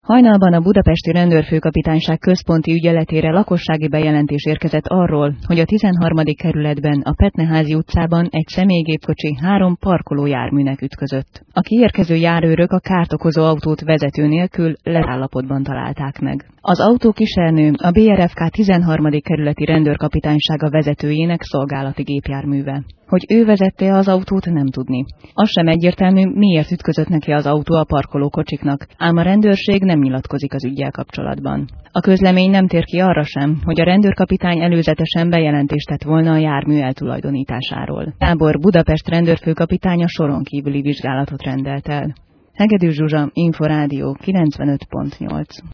Hajnalban a budapesti rendőrfőkapitányság központi ügyeletére lakossági bejelentés érkezett arról, hogy a 13. kerületben a Petneházy utcában egy személygépkocsi 3 parkoló járműnek ütközött. A kiérkező járőrök a kárt okozó autót vezető nélkül leállapotban találták meg. Az autó kísérnő a BRFK 13. kerületi rendőrkapitánysága vezetőjének szolgálati gépjárműve. Hogy ő vezette az autót, nem tudni. Az sem egyértelmű, miért ütközött neki az autó a parkolókocsiknak, ám a rendőrség nem nyilatkozik az üggyel kapcsolatban. A közlemény nem tér ki arra sem, hogy a rendőrkapitány előzetesen bejelentést tett volna a jármű eltulajdonításáról. Gábor Budapest rendőrfőkapitánya soron kívüli vizsgálatot rendelt el. Hegedűs Zsuzsa, Inforádió 95.8.